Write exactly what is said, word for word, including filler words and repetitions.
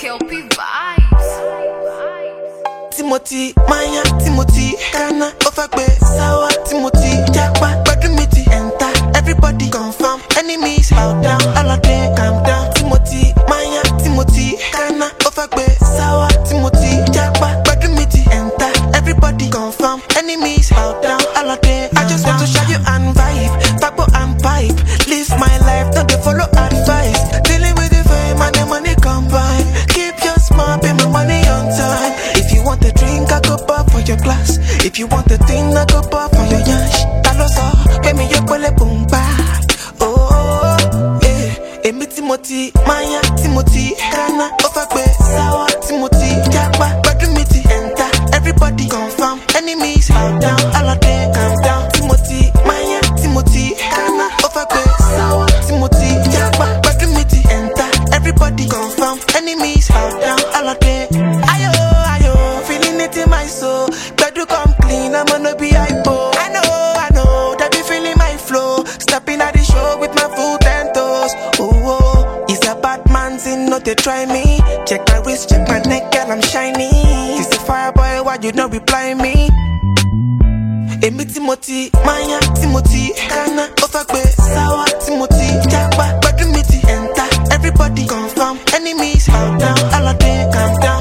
K L P vibes. Timothy, Maya, Timothy, Ghana, Ofagbe, Sawa, Timothy, Japa, Badumiti, enter. Everybody confirm, enemies bow down, all of them calm down. Timothy, Maya, Timothy, Ghana, Ofagbe, Sawa, Timothy, Japa, Badumiti, enter. Everybody confirm, enemies bow down, all of them. I just want to show you and vibe, Fabo and pipe. Live my life, don't they follow advice. Dealing with the fame and the money combine. Keep your smart, pay my money on time. If you want a drink, I go pop for your glass. If you want a thing, I go pop for your yash. Taloso, pay me your pole boom ba. Oh, yeah. Emi Timothy, Maya, Timothy, Ghana, Ofagbe, Sawa, Timothy, Japa, Badumiti, enter. Everybody confirm, enemies bow down, all of them calm down. Timothy, Maya, Timothy, Ghana, Ofagbe, Sawa, Timothy, Japa, Badumiti, enter. Everybody confirm, enemies bow down, all of them. Ayo, ayo, feeling it in my soul. Better come clean, I'm gonna be hypo. I know, I know, that be feeling my flow. Stepping at the show with my foot and toes. Oh, oh, it's a bad man's in, no they try me. Check my wrist, check my neck, girl, I'm shiny. It's a fire boy, why you not reply me? Emi Timothy, Maya, Timothy, Ghana, Ofagbe, Sawa, Timothy, Japa, Badumiti, enter. Everybody confirm, enemies bow down, all of them calm down.